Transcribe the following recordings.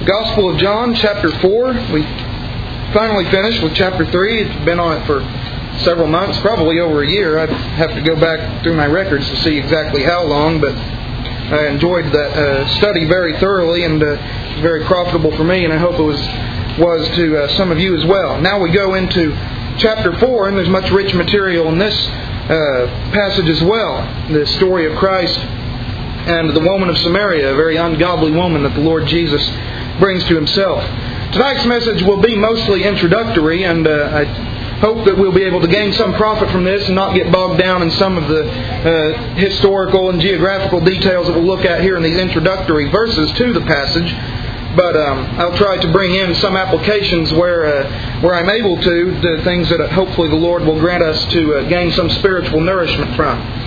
Gospel of John, chapter 4. We finally finished with chapter 3. It's been on it for several months, probably over a year. I'd have to go back through my records to see exactly how long, but I enjoyed that study very thoroughly, and it's very profitable for me, and I hope it was to some of you as well. Now we go into chapter 4, and there's much rich material in this passage as well. The story of Christ and the woman of Samaria, a very ungodly woman that the Lord Jesus brings to Himself. Tonight's message will be mostly introductory, and I hope that we'll be able to gain some profit from this and not get bogged down in some of the historical and geographical details that we'll look at here in these introductory verses to the passage. But I'll try to bring in some applications where I'm able to things that hopefully the Lord will grant us to gain some spiritual nourishment from.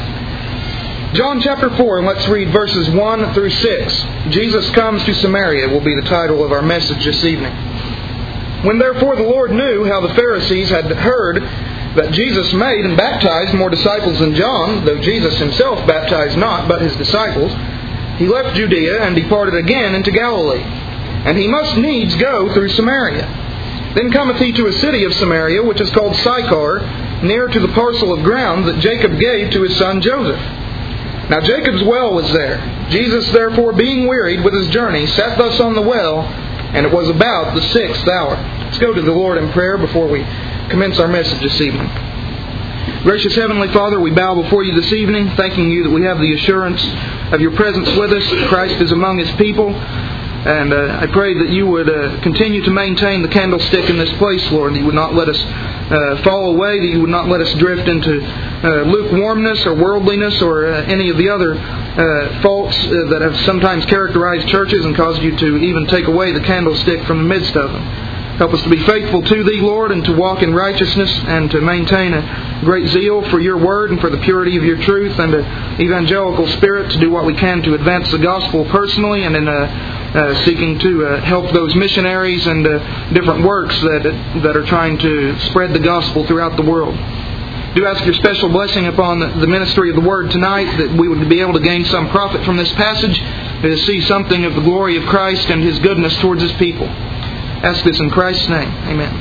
John chapter 4, and let's read verses 1 through 6. Jesus comes to Samaria will be the title of our message this evening. When therefore the Lord knew how the Pharisees had heard that Jesus made and baptized more disciples than John, though Jesus Himself baptized not, but His disciples, He left Judea and departed again into Galilee. And He must needs go through Samaria. Then cometh He to a city of Samaria, which is called Sychar, near to the parcel of ground that Jacob gave to his son Joseph. Now Jacob's well was there. Jesus therefore, being wearied with His journey, sat thus on the well, and it was about the 6th hour. Let's go to the Lord in prayer before we commence our message this evening. Gracious Heavenly Father, we bow before You this evening, thanking You that we have the assurance of Your presence with us, that Christ is among His people. And I pray that You would continue to maintain the candlestick in this place, Lord, that You would not let us fall away, that You would not let us drift into lukewarmness or worldliness or any of the other faults that have sometimes characterized churches and caused You to even take away the candlestick from the midst of them. Help us to be faithful to Thee, Lord, and to walk in righteousness and to maintain a great zeal for Your Word and for the purity of Your truth, and an evangelical spirit to do what we can to advance the gospel personally and in seeking to help those missionaries and different works that are trying to spread the gospel throughout the world. Do ask Your special blessing upon the ministry of the Word tonight, that we would be able to gain some profit from this passage, to see something of the glory of Christ and His goodness towards His people. Ask this in Christ's name. Amen.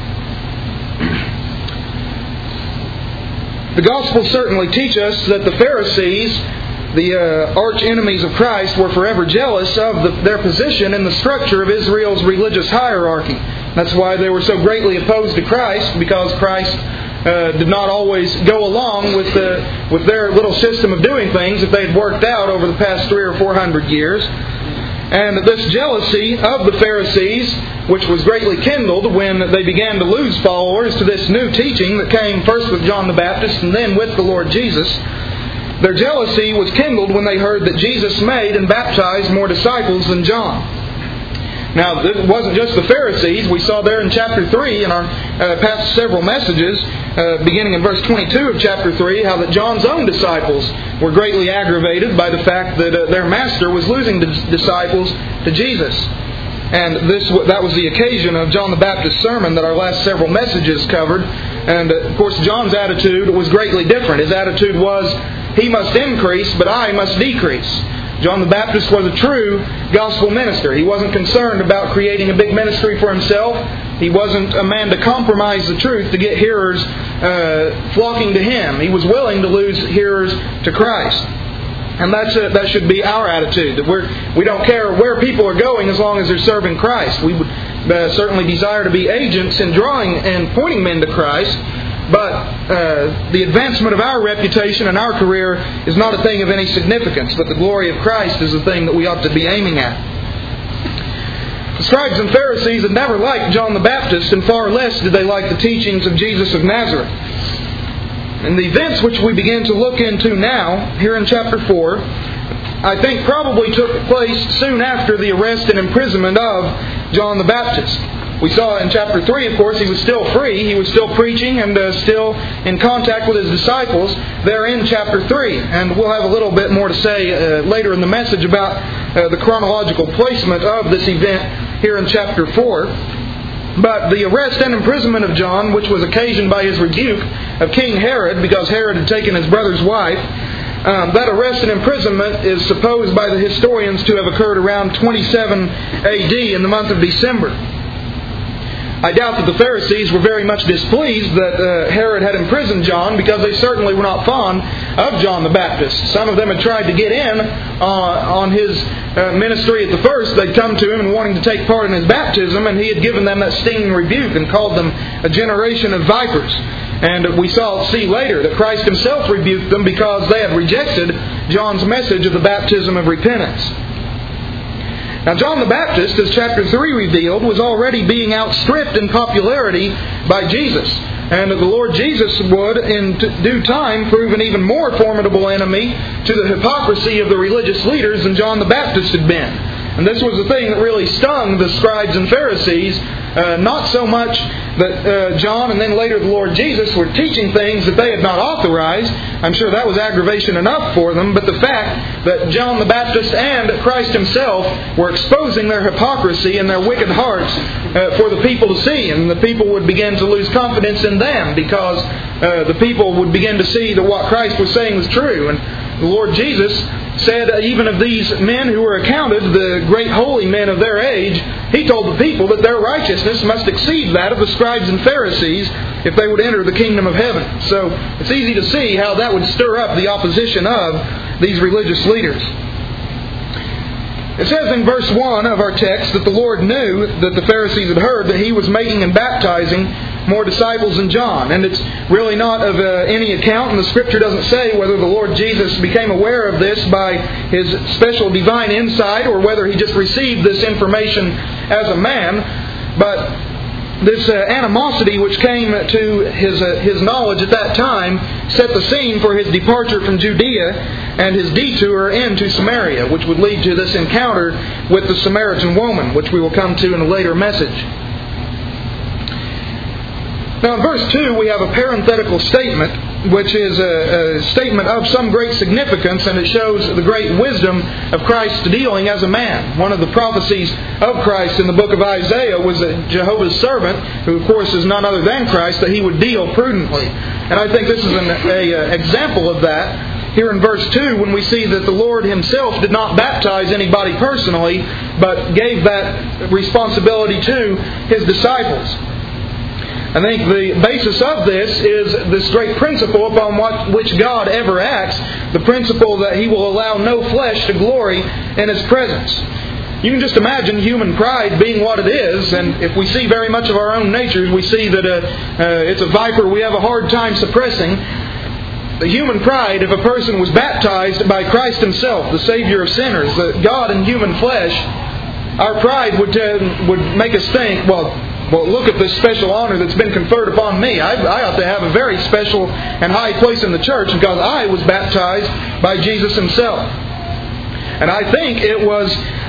The Gospels certainly teach us that the Pharisees, the arch enemies of Christ, were forever jealous of their position in the structure of Israel's religious hierarchy. That's why they were so greatly opposed to Christ, because Christ did not always go along with their little system of doing things that they had worked out over the past 300 or 400 years. And this jealousy of the Pharisees, which was greatly kindled when they began to lose followers to this new teaching that came first with John the Baptist and then with the Lord Jesus, their jealousy was kindled when they heard that Jesus made and baptized more disciples than John. Now, it wasn't just the Pharisees. We saw there in chapter 3 in our past several messages, beginning in verse 22 of chapter 3, how that John's own disciples were greatly aggravated by the fact that their master was losing disciples to Jesus. And that was the occasion of John the Baptist's sermon that our last several messages covered. And, of course, John's attitude was greatly different. His attitude was, he must increase, but I must decrease. John the Baptist was a true gospel minister. He wasn't concerned about creating a big ministry for himself. He wasn't a man to compromise the truth to get hearers flocking to him. He was willing to lose hearers to Christ. And that should be our attitude. That we don't care where people are going as long as they're serving Christ. We would certainly desire to be agents in drawing and pointing men to Christ. But the advancement of our reputation and our career is not a thing of any significance. But the glory of Christ is the thing that we ought to be aiming at. The scribes and Pharisees had never liked John the Baptist, and far less did they like the teachings of Jesus of Nazareth. And the events which we begin to look into now, here in chapter 4, I think probably took place soon after the arrest and imprisonment of John the Baptist. We saw in chapter 3, of course, he was still free. He was still preaching and still in contact with his disciples there in chapter 3. And we'll have a little bit more to say later in the message about the chronological placement of this event here in chapter 4. But the arrest and imprisonment of John, which was occasioned by his rebuke of King Herod, because Herod had taken his brother's wife, That arrest and imprisonment is supposed by the historians to have occurred around 27 AD in the month of December. I doubt that the Pharisees were very much displeased that Herod had imprisoned John, because they certainly were not fond of John the Baptist. Some of them had tried to get in on his ministry at the first. They'd come to him and wanting to take part in his baptism, and he had given them that stinging rebuke and called them a generation of vipers. And we see later that Christ Himself rebuked them because they had rejected John's message of the baptism of repentance. Now, John the Baptist, as chapter 3 revealed, was already being outstripped in popularity by Jesus. And the Lord Jesus would, in due time, prove an even more formidable enemy to the hypocrisy of the religious leaders than John the Baptist had been. And this was the thing that really stung the scribes and Pharisees. Not so much that John and then later the Lord Jesus were teaching things that they had not authorized. I'm sure that was aggravation enough for them. But the fact that John the Baptist and Christ Himself were exposing their hypocrisy and their wicked hearts for the people to see. And the people would begin to lose confidence in them because the people would begin to see that what Christ was saying was true. And the Lord Jesus said, even of these men who were accounted the great holy men of their age, He told the people that their righteousness must exceed that of the scribes and Pharisees if they would enter the kingdom of heaven. So it's easy to see how that would stir up the opposition of these religious leaders. It says in verse 1 of our text that the Lord knew that the Pharisees had heard that He was making and baptizing more disciples than John. And it's really not of any account, and the Scripture doesn't say whether the Lord Jesus became aware of this by His special divine insight or whether He just received this information as a man. But this animosity which came to his knowledge at that time set the scene for His departure from Judea and His detour into Samaria, which would lead to this encounter with the Samaritan woman, which we will come to in a later message. Now in verse 2 we have a parenthetical statement, which is a statement of some great significance, and it shows the great wisdom of Christ's dealing as a man. One of the prophecies of Christ in the book of Isaiah was that Jehovah's servant, who of course is none other than Christ, that He would deal prudently. And I think this is an example of that here in verse 2, when we see that the Lord Himself did not baptize anybody personally, but gave that responsibility to His disciples. I think the basis of this is this great principle upon which God ever acts, the principle that He will allow no flesh to glory in His presence. You can just imagine human pride being what it is, and if we see very much of our own natures, we see that it's a viper we have a hard time suppressing. The human pride, if a person was baptized by Christ Himself, the Savior of sinners, the God in human flesh, our pride would make us think, well, look at this special honor that's been conferred upon me. I ought to have a very special and high place in the church because I was baptized by Jesus Himself. And I think it was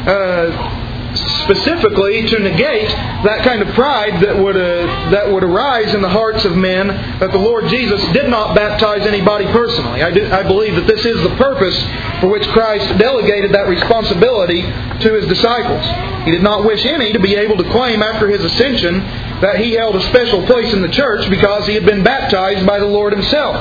specifically to negate that kind of pride that would arise in the hearts of men, that the Lord Jesus did not baptize anybody personally. I believe that this is the purpose for which Christ delegated that responsibility to His disciples. He did not wish any to be able to claim after His ascension that He held a special place in the church because He had been baptized by the Lord Himself.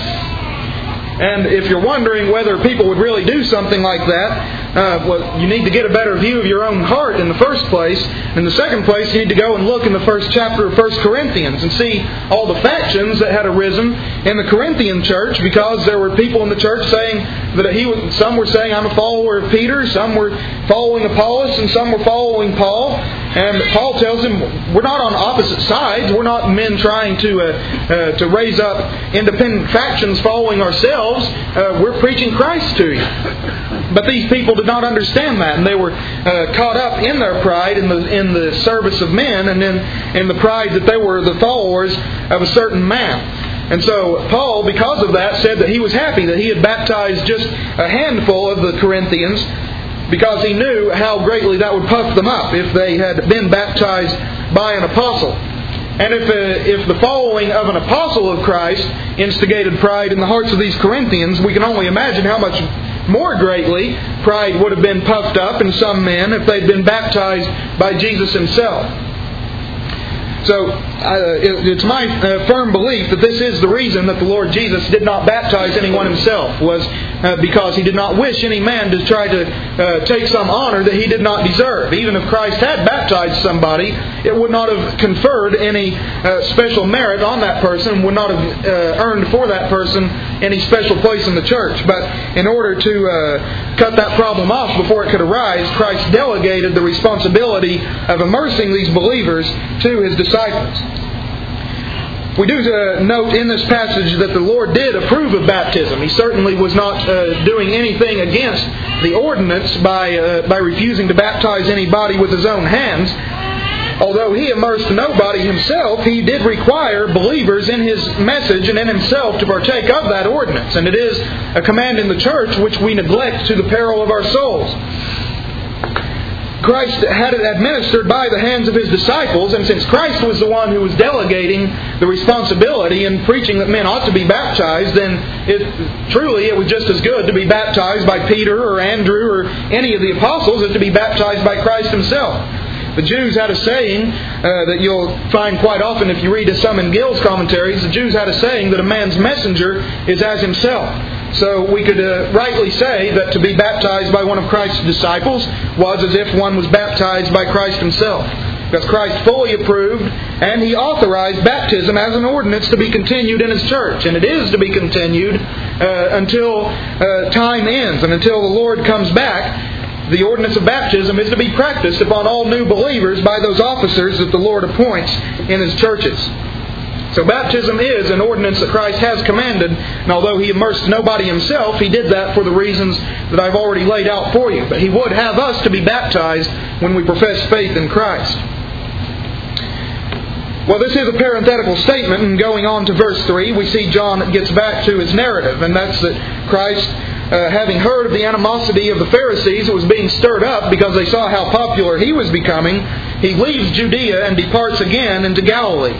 And if you're wondering whether people would really do something like that, you need to get a better view of your own heart in the first place. In the second place, you need to go and look in the first chapter of 1 Corinthians and see all the factions that had arisen in the Corinthian church, because there were people in the church saying that some were saying, I'm a follower of Peter, some were following Apollos, and some were following Paul. And Paul tells him, we're not on opposite sides. We're not men trying to raise up independent factions following ourselves. We're preaching Christ to you. But these people did not understand that, and they were caught up in their pride in the service of men, and in the pride that they were the followers of a certain man. And so Paul, because of that, said that he was happy that he had baptized just a handful of the Corinthians, because he knew how greatly that would puff them up if they had been baptized by an apostle. And if the following of an apostle of Christ instigated pride in the hearts of these Corinthians, we can only imagine how much more greatly pride would have been puffed up in some men if they'd been baptized by Jesus Himself. So it's my firm belief that this is the reason that the Lord Jesus did not baptize anyone himself, was because He did not wish any man to try to take some honor that he did not deserve. Even if Christ had baptized somebody, it would not have conferred any special merit on that person, would not have earned for that person any special place in the church. But in order to cut that problem off before it could arise, Christ delegated the responsibility of immersing these believers to His disciples. We do note in this passage that the Lord did approve of baptism. He certainly was not doing anything against the ordinance by refusing to baptize anybody with His own hands. Although He immersed nobody Himself, He did require believers in His message and in Himself to partake of that ordinance. And it is a command in the church which we neglect to the peril of our souls. Christ had it administered by the hands of His disciples, and since Christ was the one who was delegating the responsibility and preaching that men ought to be baptized, then it was just as good to be baptized by Peter or Andrew or any of the apostles as to be baptized by Christ Himself. The Jews had a saying that you'll find quite often if you read some in Gill's commentaries. The Jews had a saying that a man's messenger is as himself. So we could rightly say that to be baptized by one of Christ's disciples was as if one was baptized by Christ Himself. Because Christ fully approved and He authorized baptism as an ordinance to be continued in His church. And it is to be continued until time ends and until the Lord comes back. The ordinance of baptism is to be practiced upon all new believers by those officers that the Lord appoints in His churches. So baptism is an ordinance that Christ has commanded, and although He immersed nobody Himself, He did that for the reasons that I've already laid out for you. But He would have us to be baptized when we profess faith in Christ. Well, this is a parenthetical statement, and going on to verse 3, we see John gets back to his narrative, and that's that Christ, having heard of the animosity of the Pharisees that was being stirred up because they saw how popular He was becoming, He leaves Judea and departs again into Galilee.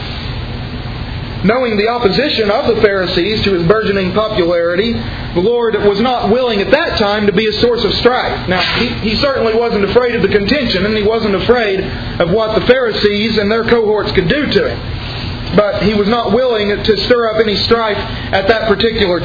Knowing the opposition of the Pharisees to His burgeoning popularity, the Lord was not willing at that time to be a source of strife. Now, He certainly wasn't afraid of the contention, and He wasn't afraid of what the Pharisees and their cohorts could do to Him. But He was not willing to stir up any strife at that particular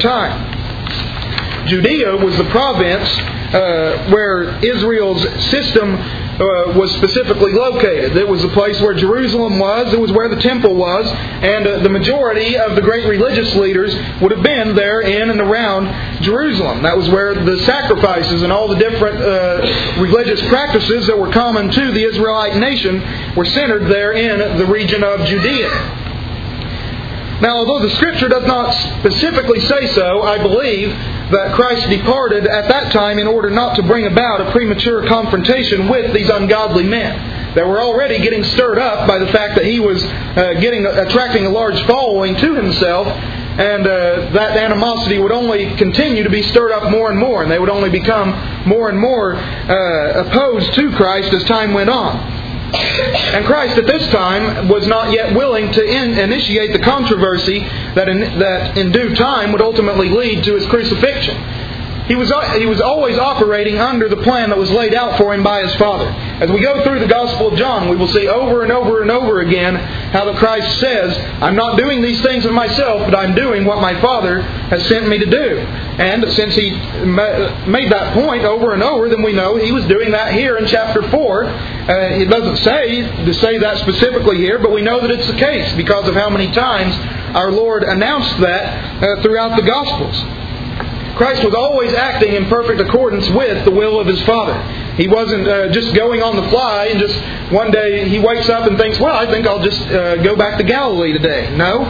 time. Judea was the province where Israel's system was specifically located. It was the place where Jerusalem was, it was where the temple was, and the majority of the great religious leaders would have been there in and around Jerusalem. That was where the sacrifices and all the different religious practices that were common to the Israelite nation were centered there in the region of Judea. Now, although the Scripture does not specifically say so, I believe that Christ departed at that time in order not to bring about a premature confrontation with these ungodly men that were already getting stirred up by the fact that He was attracting a large following to Himself, and that animosity would only continue to be stirred up more and more, and they would only become more and more opposed to Christ as time went on. And Christ at this time was not yet willing to initiate the controversy that in due time would ultimately lead to His crucifixion. He was always operating under the plan that was laid out for Him by His Father. As we go through the Gospel of John, we will see over and over and over again how that Christ says, I'm not doing these things of myself, but I'm doing what my Father has sent me to do. And since He made that point over and over, then we know He was doing that here in chapter 4. It doesn't say that specifically here, but we know that it's the case because of how many times our Lord announced that throughout the Gospels. Christ was always acting in perfect accordance with the will of His Father. He wasn't just going on the fly and just one day He wakes up and thinks, well, I think I'll just go back to Galilee today. No,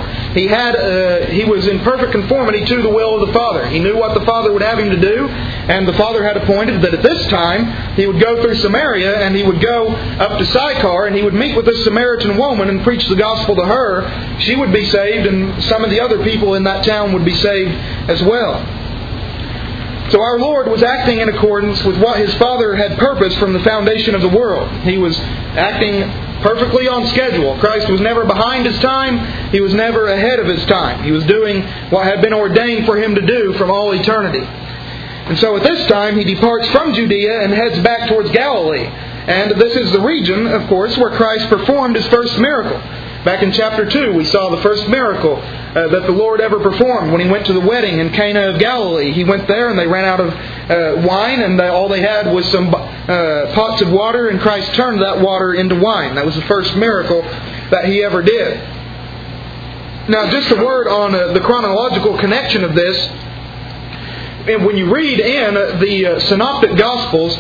He was in perfect conformity to the will of the Father. He knew what the Father would have Him to do, and the Father had appointed that at this time He would go through Samaria and He would go up to Sychar and He would meet with this Samaritan woman and preach the gospel to her. She would be saved, and some of the other people in that town would be saved as well. So our Lord was acting in accordance with what His Father had purposed from the foundation of the world. He was acting perfectly on schedule. Christ was never behind His time. He was never ahead of His time. He was doing what had been ordained for Him to do from all eternity. And so at this time He departs from Judea and heads back towards Galilee. And this is the region, of course, where Christ performed His first miracle. Back in chapter 2, we saw the first miracle that the Lord ever performed when He went to the wedding in Cana of Galilee. He went there and they ran out of wine, and all they had was some pots of water, and Christ turned that water into wine. That was the first miracle that He ever did. Now, just a word on the chronological connection of this. And when you read in the Synoptic Gospels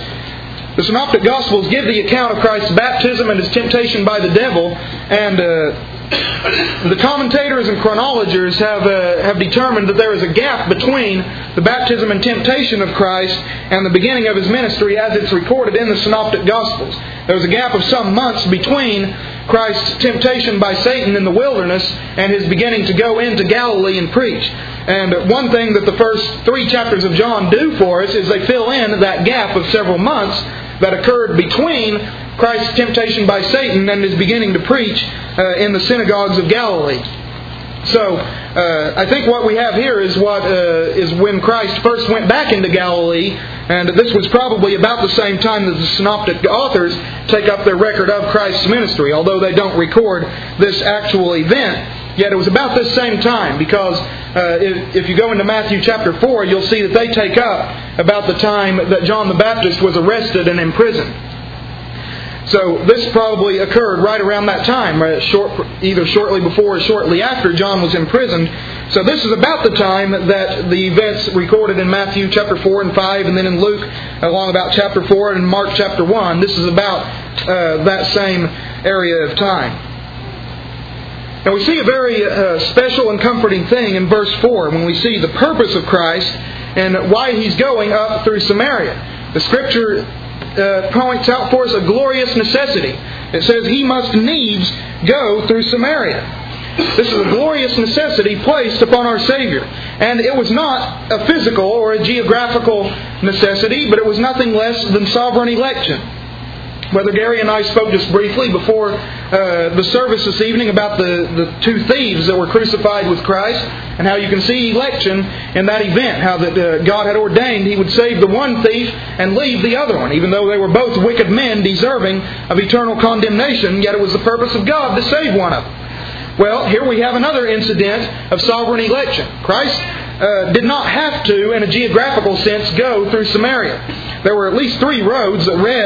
give the account of Christ's baptism and His temptation by the devil, and the commentators and chronologers have determined that there is a gap between the baptism and temptation of Christ and the beginning of His ministry as it's recorded in the Synoptic Gospels. There was a gap of some months between Christ's temptation by Satan in the wilderness and His beginning to go into Galilee and preach. And one thing that the first 3 chapters of John do for us is they fill in that gap of several months that occurred between Christ's temptation by Satan and His beginning to preach in the synagogues of Galilee. So, I think what we have here is is when Christ first went back into Galilee, and this was probably about the same time that the Synoptic authors take up their record of Christ's ministry, although they don't record this actual event. Yet it was about this same time, because if you go into Matthew chapter 4, you'll see that they take up about the time that John the Baptist was arrested and imprisoned. So this probably occurred right around that time, either shortly before or shortly after John was imprisoned. So this is about the time that the events recorded in Matthew chapter 4 and 5, and then in Luke along about chapter 4, and in Mark chapter 1. This is about that same area of time. And we see a very special and comforting thing in verse 4 when we see the purpose of Christ and why He's going up through Samaria. The Scripture points out for us a glorious necessity. It says He must needs go through Samaria. This is a glorious necessity placed upon our Savior. And it was not a physical or a geographical necessity, but it was nothing less than sovereign election. Brother Gary and I spoke just briefly before the service this evening about the 2 thieves that were crucified with Christ, and how you can see election in that event, how that God had ordained He would save the one thief and leave the other one, even though they were both wicked men deserving of eternal condemnation, yet it was the purpose of God to save one of them. Well, here we have another incident of sovereign election. Christ did not have to, in a geographical sense, go through Samaria. There were at least 3 roads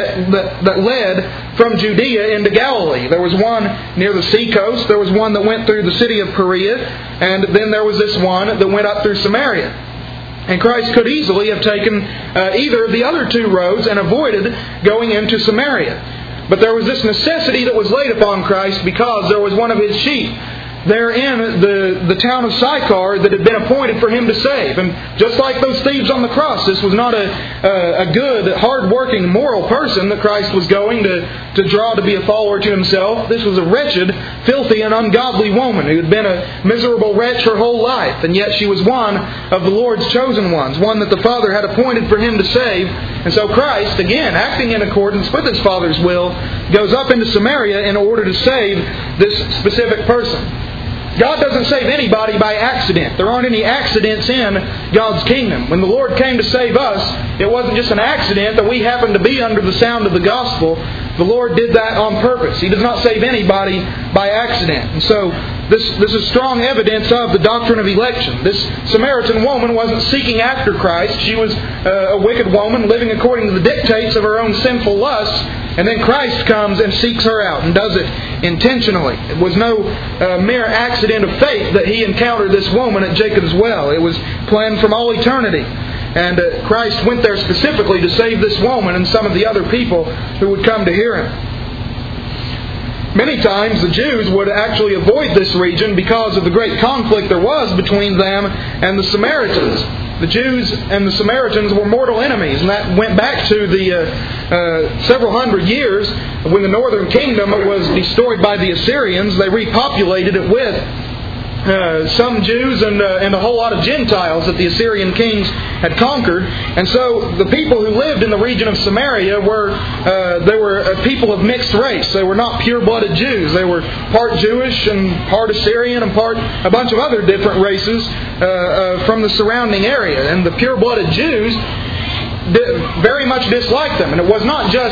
that led from Judea into Galilee. There was one near the seacoast, there was one that went through the city of Perea, and then there was this one that went up through Samaria. And Christ could easily have taken either of the other 2 roads and avoided going into Samaria. But there was this necessity that was laid upon Christ because there was one of His sheep there in the town of Sychar that had been appointed for Him to save. And just like those thieves on the cross, this was not a good, hard-working, moral person that Christ was going to draw to be a follower to Himself. This was a wretched, filthy, and ungodly woman who had been a miserable wretch her whole life. And yet she was one of the Lord's chosen ones, one that the Father had appointed for Him to save. And so Christ, again, acting in accordance with His Father's will, goes up into Samaria in order to save this specific person. God doesn't save anybody by accident. There aren't any accidents in God's kingdom. When the Lord came to save us, it wasn't just an accident that we happened to be under the sound of the gospel. The Lord did that on purpose. He does not save anybody by accident. And so this is strong evidence of the doctrine of election. This Samaritan woman wasn't seeking after Christ. She was a wicked woman living according to the dictates of her own sinful lusts. And then Christ comes and seeks her out and does it intentionally. It was no mere accident of fate that He encountered this woman at Jacob's well. It was planned from all eternity. And Christ went there specifically to save this woman and some of the other people who would come to hear Him. Many times the Jews would actually avoid this region because of the great conflict there was between them and the Samaritans. The Jews and the Samaritans were mortal enemies, and that went back to the several hundred years when the northern kingdom was destroyed by the Assyrians. They repopulated it with some Jews and a whole lot of Gentiles that the Assyrian kings had conquered. And so the people who lived in the region of Samaria were a people of mixed race. They were not pure-blooded Jews. They were part Jewish and part Assyrian and part a bunch of other different races from the surrounding area. And the pure-blooded Jews very much disliked them. And it was not just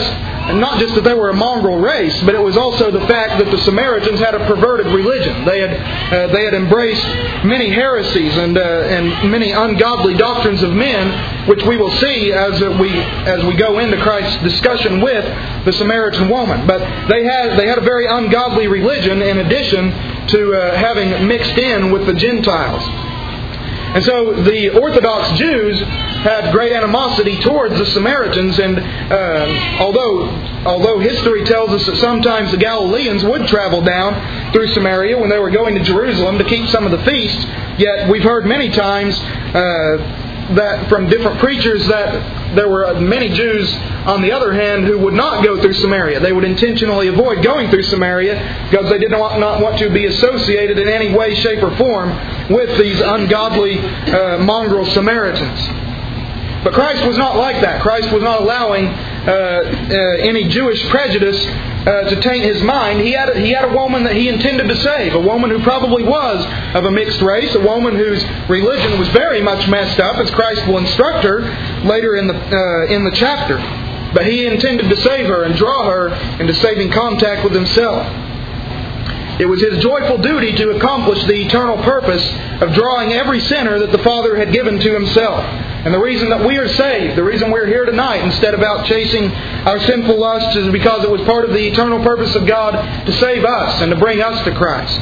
And not just that they were a mongrel race, but it was also the fact that the Samaritans had a perverted religion. They had embraced many heresies and many ungodly doctrines of men, which we will see as we go into Christ's discussion with the Samaritan woman. But they had a very ungodly religion in addition to having mixed in with the Gentiles. And so the Orthodox Jews had great animosity towards the Samaritans, and although history tells us that sometimes the Galileans would travel down through Samaria when they were going to Jerusalem to keep some of the feasts, yet we've heard many times that from different preachers that there were many Jews, on the other hand, who would not go through Samaria. They would intentionally avoid going through Samaria because they did not want to be associated in any way, shape, or form with these ungodly mongrel Samaritans. But Christ was not like that. Christ was not allowing any Jewish prejudice to taint His mind. He had a woman that He intended to save, a woman who probably was of a mixed race, a woman whose religion was very much messed up, as Christ will instruct her later in the chapter. But He intended to save her and draw her into saving contact with Himself. It was His joyful duty to accomplish the eternal purpose of drawing every sinner that the Father had given to Himself. And the reason that we are saved, the reason we're here tonight instead of out chasing our sinful lusts, is because it was part of the eternal purpose of God to save us and to bring us to Christ.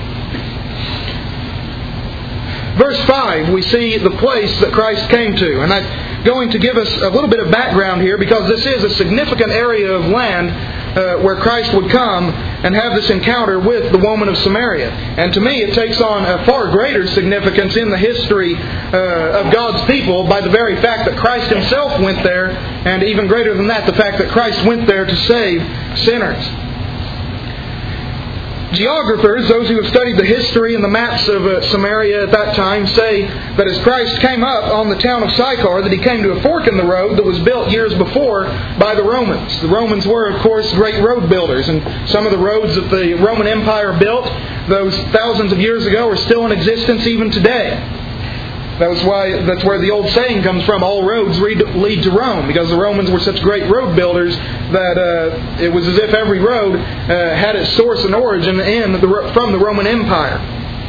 Verse 5, we see the place that Christ came to. And I'm going to give us a little bit of background here because this is a significant area of land where Christ would come and have this encounter with the woman of Samaria. And to me, it takes on a far greater significance in the history of God's people by the very fact that Christ Himself went there, and even greater than that, the fact that Christ went there to save sinners. Geographers, those who have studied the history and the maps of Samaria at that time, say that as Christ came up on the town of Sychar, that He came to a fork in the road that was built years before by the Romans. The Romans were, of course, great road builders, and some of the roads that the Roman Empire built those thousands of years ago are still in existence even today. That's where the old saying comes from, all roads lead to Rome, because the Romans were such great road builders that it was as if every road had its source and origin from the Roman Empire.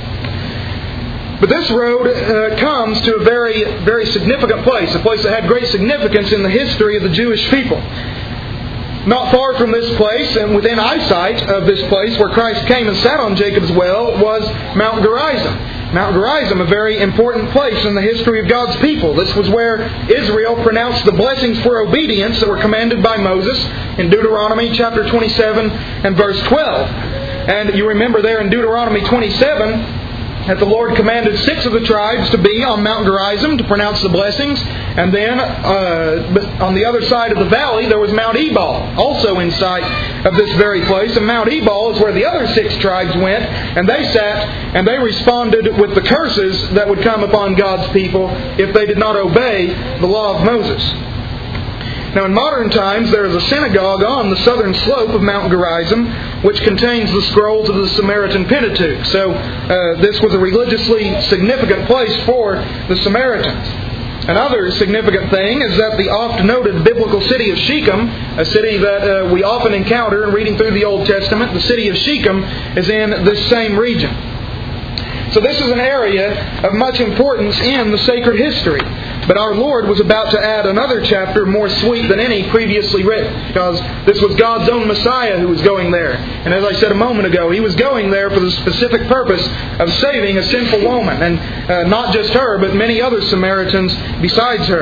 But this road comes to a very, very significant place, a place that had great significance in the history of the Jewish people. Not far from this place, and within eyesight of this place where Christ came and sat on Jacob's well, was Mount Gerizim. Mount Gerizim, a very important place in the history of God's people. This was where Israel pronounced the blessings for obedience that were commanded by Moses in Deuteronomy chapter 27 and verse 12. And you remember there in Deuteronomy 27 that the Lord commanded 6 of the tribes to be on Mount Gerizim to pronounce the blessings. And then on the other side of the valley there was Mount Ebal, also in sight of this very place. And Mount Ebal is where the other 6 tribes went, and they sat and they responded with the curses that would come upon God's people if they did not obey the law of Moses. Now in modern times there is a synagogue on the southern slope of Mount Gerizim which contains the scrolls of the Samaritan Pentateuch. So this was a religiously significant place for the Samaritans. Another significant thing is that the oft-noted biblical city of Shechem, a city that we often encounter in reading through the Old Testament, the city of Shechem is in this same region. So this is an area of much importance in the sacred history. But our Lord was about to add another chapter more sweet than any previously written, because this was God's own Messiah who was going there. And as I said a moment ago, He was going there for the specific purpose of saving a sinful woman, and not just her, but many other Samaritans besides her.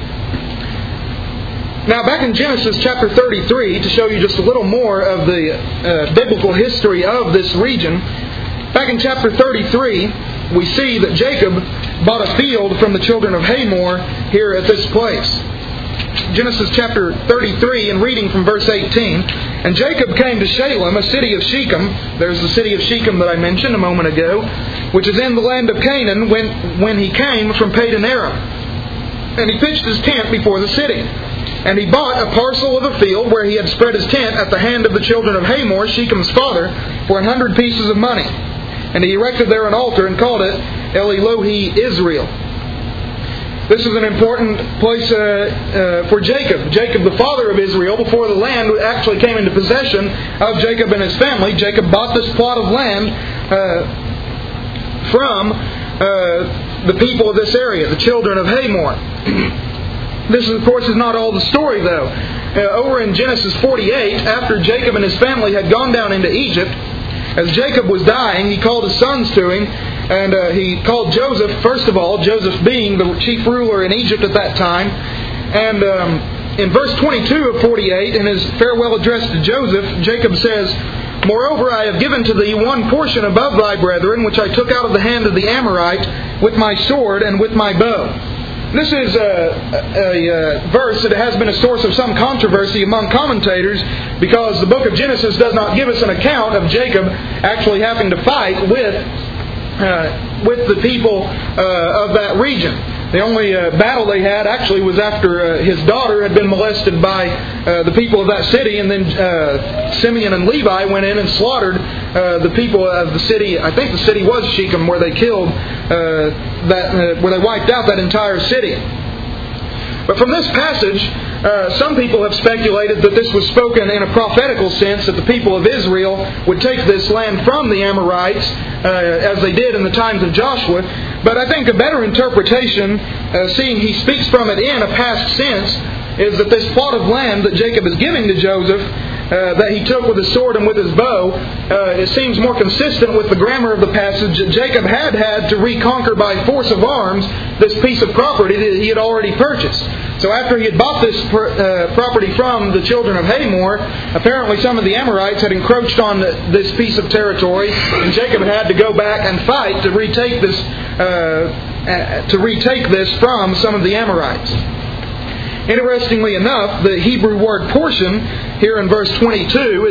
Now back in Genesis chapter 33, to show you just a little more of the biblical history of this region, back in chapter 33, we see that Jacob bought a field from the children of Hamor here at this place. Genesis chapter 33, and reading from verse 18. And Jacob came to Shalem, a city of Shechem. There's the city of Shechem that I mentioned a moment ago, which is in the land of Canaan, when he came from Padan Aram. And he pitched his tent before the city. And he bought a parcel of a field where he had spread his tent at the hand of the children of Hamor, Shechem's father, for 100 pieces of money. And he erected there an altar and called it El Elohi Israel. This is an important place for Jacob. Jacob, the father of Israel, before the land actually came into possession of Jacob and his family, Jacob bought this plot of land from the people of this area, the children of Hamor. This, of course, is not all the story, though. Over in Genesis 48, after Jacob and his family had gone down into Egypt, as Jacob was dying, he called his sons to him, and he called Joseph, first of all, Joseph being the chief ruler in Egypt at that time. And in verse 22 of 48, in his farewell address to Joseph, Jacob says, "Moreover, I have given to thee one portion above thy brethren, which I took out of the hand of the Amorite with my sword and with my bow." This is a verse that has been a source of some controversy among commentators, because the book of Genesis does not give us an account of Jacob actually having to fight with the people of that region. The only battle they had actually was after his daughter had been molested by the people of that city, and then Simeon and Levi went in and slaughtered the people of the city. I think the city was Shechem, where they killed where they wiped out that entire city. But from this passage, some people have speculated that this was spoken in a prophetical sense, that the people of Israel would take this land from the Amorites, as they did in the times of Joshua. But I think a better interpretation, seeing he speaks from it in a past sense, is that this plot of land that Jacob is giving to Joseph, that he took with his sword and with his bow, it seems more consistent with the grammar of the passage that Jacob had to reconquer by force of arms this piece of property that he had already purchased. So after he had bought this property from the children of Hamor, apparently some of the Amorites had encroached on this piece of territory, and Jacob had to go back and fight to retake this from some of the Amorites. Interestingly enough, the Hebrew word portion here in verse 22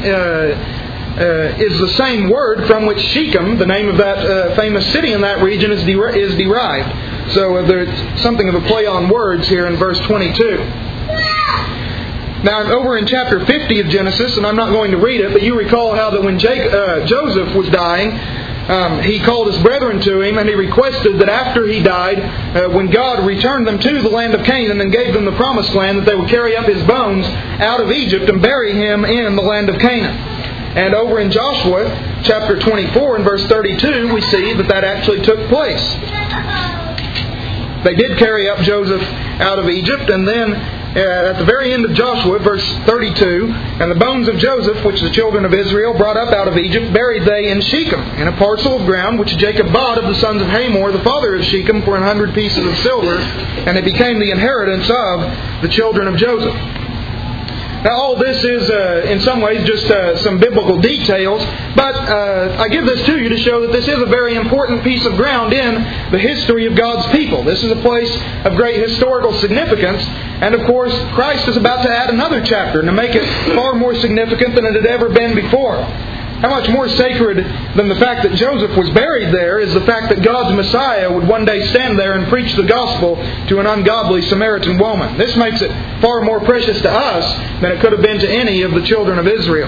is the same word from which Shechem, the name of that famous city in that region, is derived. So there's something of a play on words here in verse 22. Now, over in chapter 50 of Genesis, and I'm not going to read it, but you recall how that when Joseph was dying, he called his brethren to him, and he requested that after he died, when God returned them to the land of Canaan and gave them the promised land, that they would carry up his bones out of Egypt and bury him in the land of Canaan. And over in Joshua chapter 24 and verse 32, we see that actually took place. They did carry up Joseph out of Egypt, and then at the very end of Joshua, verse 32, "And the bones of Joseph, which the children of Israel brought up out of Egypt, buried they in Shechem, in a parcel of ground which Jacob bought of the sons of Hamor, the father of Shechem, for 100 pieces of silver, and it became the inheritance of the children of Joseph." Now, all this is, in some ways, just some biblical details, but I give this to you to show that this is a very important piece of ground in the history of God's people. This is a place of great historical significance, and of course, Christ is about to add another chapter to make it far more significant than it had ever been before. How much more sacred than the fact that Joseph was buried there is the fact that God's Messiah would one day stand there and preach the gospel to an ungodly Samaritan woman. This makes it far more precious to us than it could have been to any of the children of Israel.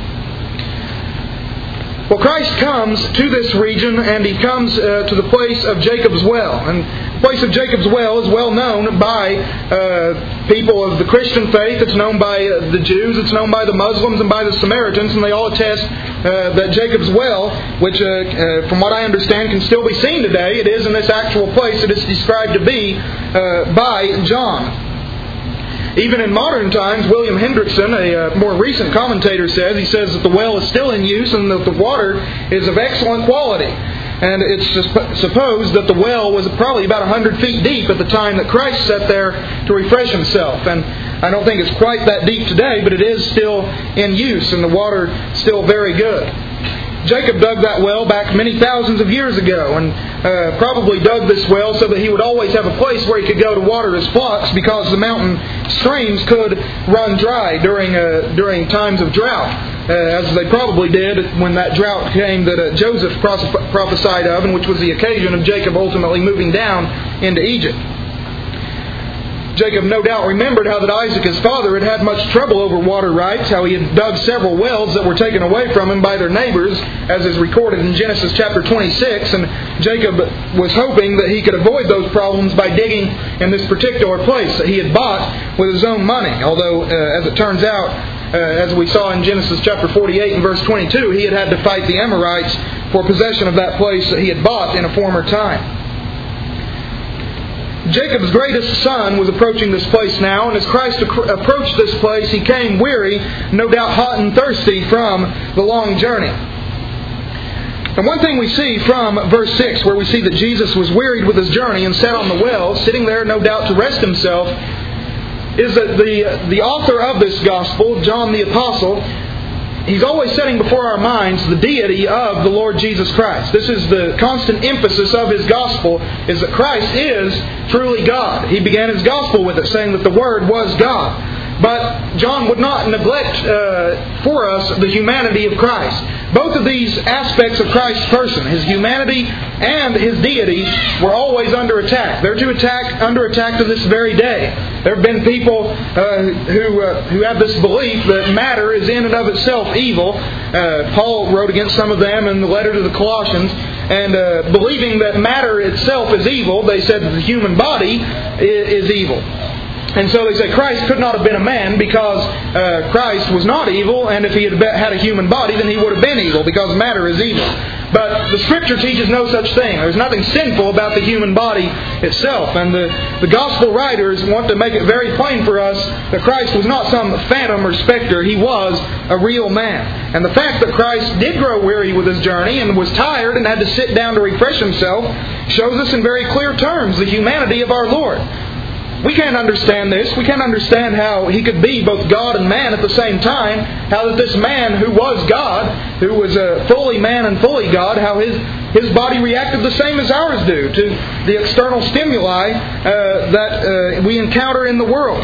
Well, Christ comes to this region, and He comes to the place of Jacob's well. And the place of Jacob's well is well known by people of the Christian faith. It's known by the Jews. It's known by the Muslims and by the Samaritans. And they all attest that Jacob's well, which from what I understand can still be seen today, it is in this actual place that it's described to be by John. Even in modern times, William Hendrickson, a more recent commentator, says that the well is still in use and that the water is of excellent quality. And it's supposed that the well was probably about 100 feet deep at the time that Christ sat there to refresh Himself. And I don't think it's quite that deep today, but it is still in use and the water still very good. Jacob dug that well back many thousands of years ago, and probably dug this well so that he would always have a place where he could go to water his flocks, because the mountain streams could run dry during times of drought, as they probably did when that drought came that Joseph prophesied of, and which was the occasion of Jacob ultimately moving down into Egypt. Jacob no doubt remembered how that Isaac, his father, had had much trouble over water rights, how he had dug several wells that were taken away from him by their neighbors, as is recorded in Genesis chapter 26, and Jacob was hoping that he could avoid those problems by digging in this particular place that he had bought with his own money. Although, as it turns out, as we saw in Genesis chapter 48 and verse 22, he had to fight the Amorites for possession of that place that he had bought in a former time. Jacob's greatest son was approaching this place now, and as Christ approached this place, he came weary, no doubt hot and thirsty from the long journey. And one thing we see from verse 6, where we see that Jesus was wearied with his journey and sat on the well, sitting there no doubt to rest himself, is that the author of this gospel, John the Apostle, he's always setting before our minds the deity of the Lord Jesus Christ. This is the constant emphasis of his gospel, is that Christ is truly God. He began his gospel with it, saying that the Word was God. But John would not neglect for us the humanity of Christ. Both of these aspects of Christ's person, his humanity and his deity, were always under attack. They're under attack to this very day. There have been people who have this belief that matter is in and of itself evil. Paul wrote against some of them in the letter to the Colossians, and believing that matter itself is evil, they said that the human body is evil. And so they say Christ could not have been a man because Christ was not evil, and if he had had a human body, then he would have been evil because matter is evil. But the Scripture teaches no such thing. There's nothing sinful about the human body itself. And the Gospel writers want to make it very plain for us that Christ was not some phantom or specter. He was a real man. And the fact that Christ did grow weary with his journey and was tired and had to sit down to refresh himself shows us in very clear terms the humanity of our Lord. We can't understand this. We can't understand how he could be both God and man at the same time. How that this man who was God, who was fully man and fully God, how his body reacted the same as ours do to the external stimuli that we encounter in the world.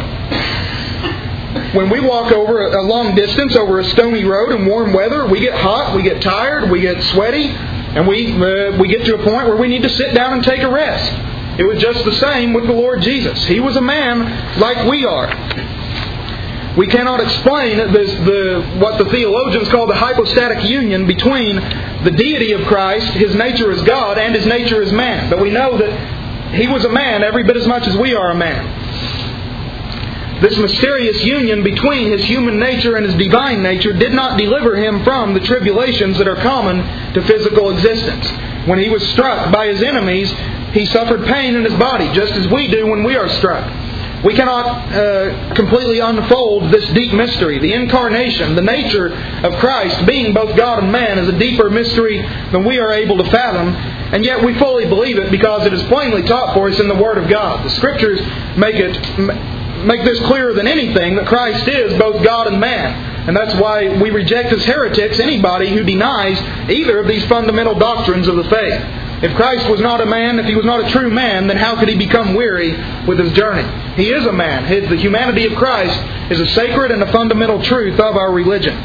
When we walk over a long distance over a stony road in warm weather, we get hot, we get tired, we get sweaty, and we get to a point where we need to sit down and take a rest. It was just the same with the Lord Jesus. He was a man like we are. We cannot explain what the theologians call the hypostatic union between the deity of Christ, his nature as God, and his nature as man. But we know that he was a man every bit as much as we are a man. This mysterious union between his human nature and his divine nature did not deliver him from the tribulations that are common to physical existence. When he was struck by his enemies, he suffered pain in his body, just as we do when we are struck. We cannot completely unfold this deep mystery. The incarnation, the nature of Christ, being both God and man, is a deeper mystery than we are able to fathom. And yet we fully believe it because it is plainly taught for us in the Word of God. The Scriptures make this clearer than anything that Christ is both God and man. And that's why we reject as heretics anybody who denies either of these fundamental doctrines of the faith. If Christ was not a man, if he was not a true man, then how could he become weary with his journey? He is a man. The humanity of Christ is a sacred and a fundamental truth of our religion.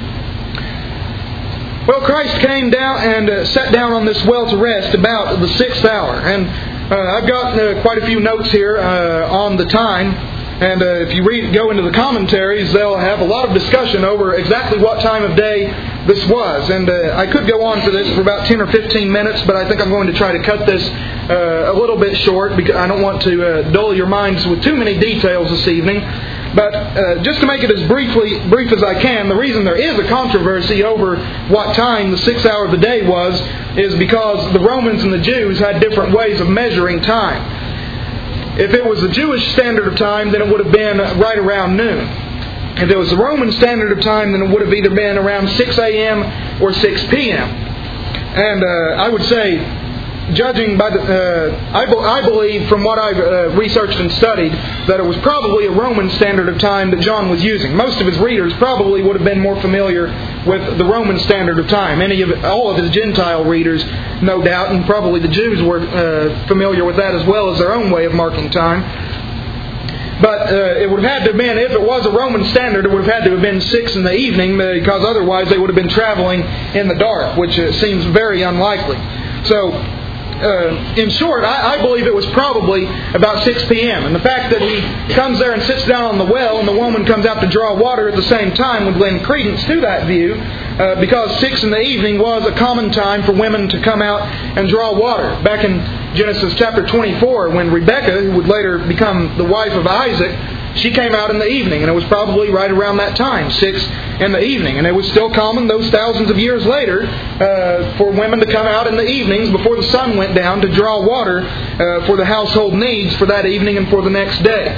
Well, Christ came down and sat down on this well to rest about the 6th hour. And I've got quite a few notes here on the time. And if you go into the commentaries, they'll have a lot of discussion over exactly what time of day this was. And I could go on for this for about 10 or 15 minutes, but I think I'm going to try to cut this a little bit short because I don't want to dull your minds with too many details this evening. But just to make it as brief as I can, the reason there is a controversy over what time the 6th hour of the day was is because the Romans and the Jews had different ways of measuring time. If it was the Jewish standard of time, then it would have been right around noon. If it was the Roman standard of time, then it would have either been around 6 a.m. or 6 p.m. And I would say, judging by I believe from what I've researched and studied, that it was probably a Roman standard of time that John was using. Most of his readers probably would have been more familiar with the Roman standard of time. All of his Gentile readers, no doubt, and probably the Jews were familiar with that as well as their own way of marking time. But it would have had to have been, if it was a Roman standard, it would have had to have been 6 in the evening, because otherwise they would have been traveling in the dark, which seems very unlikely. So in short, I believe it was probably about 6 p.m. And the fact that he comes there and sits down on the well and the woman comes out to draw water at the same time would lend credence to that view, because 6 in the evening was a common time for women to come out and draw water. Back in Genesis chapter 24, when Rebekah, who would later become the wife of Isaac, she came out in the evening, and it was probably right around that time, 6 in the evening. And it was still common those thousands of years later for women to come out in the evenings before the sun went down to draw water for the household needs for that evening and for the next day.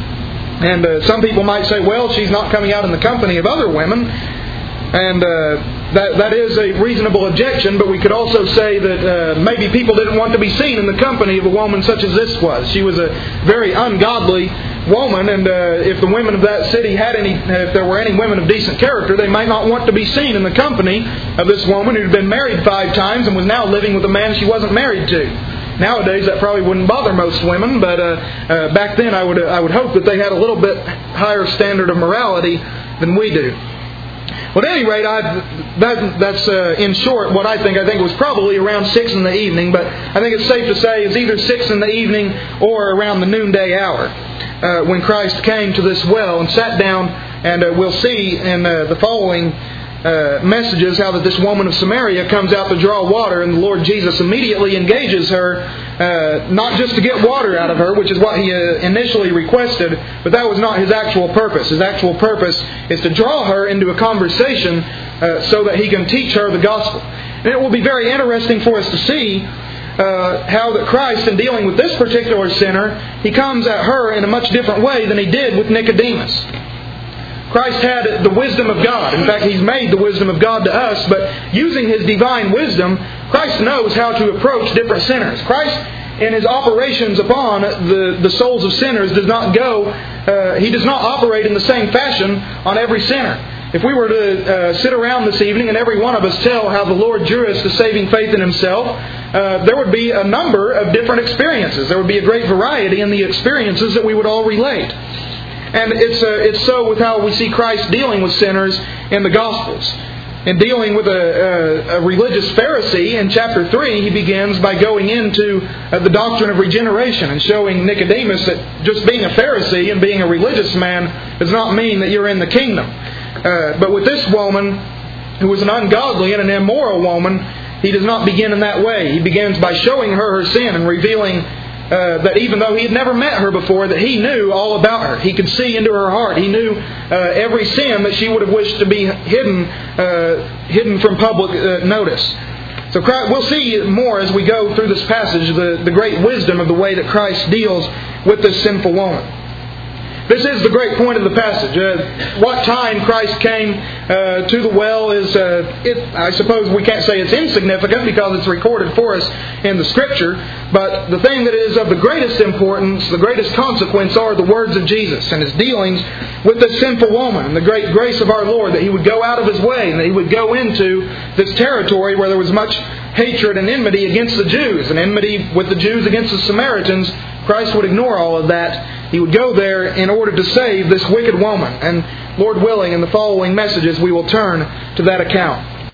And some people might say, well, she's not coming out in the company of other women. And that is a reasonable objection, but we could also say that maybe people didn't want to be seen in the company of a woman such as this was. She was a very ungodly woman, and if the women of that city if there were any women of decent character, they might not want to be seen in the company of this woman who had been married 5 times and was now living with a man she wasn't married to. Nowadays, that probably wouldn't bother most women, but back then I would hope that they had a little bit higher standard of morality than we do. Well, at any rate, that's in short what I think. I think it was probably around 6 in the evening, but I think it's safe to say it's either 6 in the evening or around the noonday hour when Christ came to this well and sat down. And we'll see in the following messages how that this woman of Samaria comes out to draw water, and the Lord Jesus immediately engages her, not just to get water out of her, which is what He initially requested, but that was not His actual purpose. His actual purpose is to draw her into a conversation so that He can teach her the gospel. And it will be very interesting for us to see how that Christ, in dealing with this particular sinner, He comes at her in a much different way than He did with Nicodemus. Christ had the wisdom of God. In fact, He's made the wisdom of God to us, but using His divine wisdom, Christ knows how to approach different sinners. Christ, in His operations upon the souls of sinners, does not He does not operate in the same fashion on every sinner. If we were to sit around this evening and every one of us tell how the Lord drew us to saving faith in Himself, there would be a number of different experiences. There would be a great variety in the experiences that we would all relate. And it's so with how we see Christ dealing with sinners in the Gospels. In dealing with a religious Pharisee, in chapter 3, He begins by going into the doctrine of regeneration and showing Nicodemus that just being a Pharisee and being a religious man does not mean that you're in the kingdom. But with this woman, who was an ungodly and an immoral woman, He does not begin in that way. He begins by showing her sin and revealing that even though He had never met her before, that He knew all about her. He could see into her heart. He knew every sin that she would have wished to be hidden from public notice. So we'll see more as we go through this passage, the great wisdom of the way that Christ deals with this sinful woman. This is the great point of the passage. What time Christ came to the well is, I suppose we can't say it's insignificant because it's recorded for us in the Scripture. But the thing that is of the greatest importance, the greatest consequence, are the words of Jesus and His dealings with this sinful woman, and the great grace of our Lord that He would go out of His way and that He would go into this territory where there was much hatred and enmity against the Jews and enmity with the Jews against the Samaritans. Christ would ignore all of that. He would go there in order to save this wicked woman. And Lord willing, in the following messages we will turn to that account.